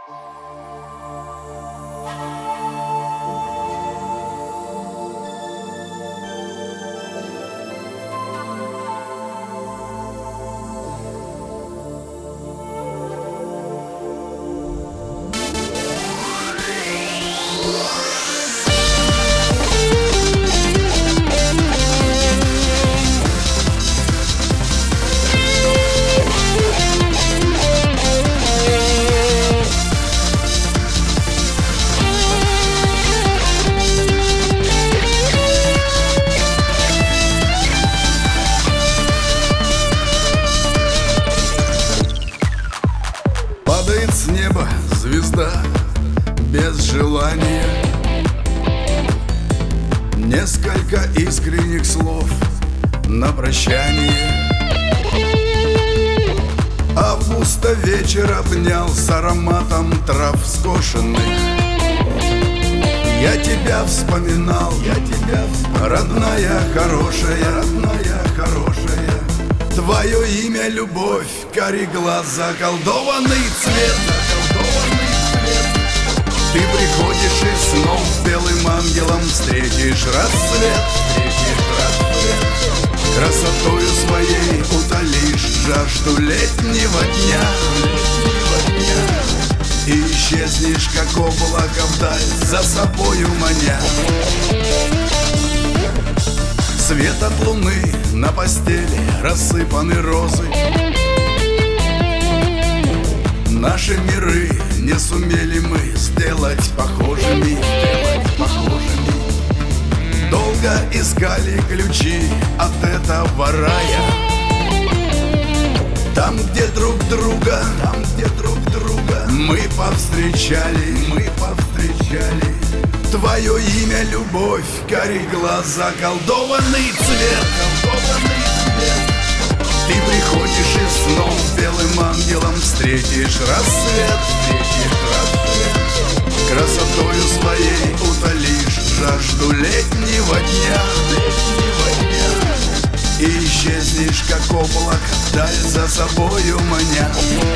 Падает с неба звезда без желания. Несколько искренних слов на прощание. Августа вечер обнял с ароматом трав скошенных. Я тебя вспоминал, родная хорошая, твое имя любовь, карий глаз, заколдованный цвет. Ты приходишь и снов белым ангелом встретишь рассвет. Красотою своей утолишь жажду летнего дня. И исчезнешь, как облако вдаль, за собою маня. Свет от луны на постели рассыпаны розы. Наши миры не сумели мы сделать похожими. Долго искали ключи от этого рая. Там, где друг друга мы повстречали. Твое имя любовь, карий глаз, заколдованный цвет. Ты приходишь и снов белым ангелом встретишь рассвет. Красотою своей утолишь жажду летнего дня. И исчезнешь, как облако вдаль, за собою маня.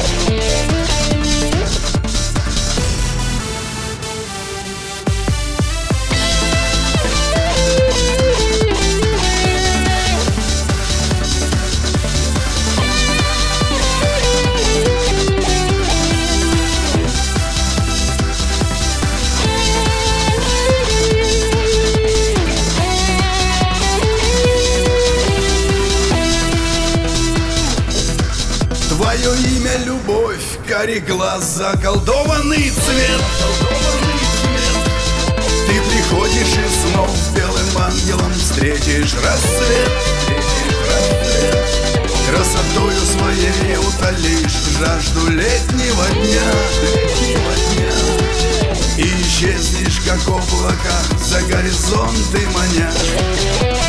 Твое имя любовь, карий глаз, заколдованный цвет. Ты приходишь и снов белым ангелом встретишь рассвет. Красотою своей утолишь жажду летнего дня. И исчезнешь, как облако, за горизонты маня.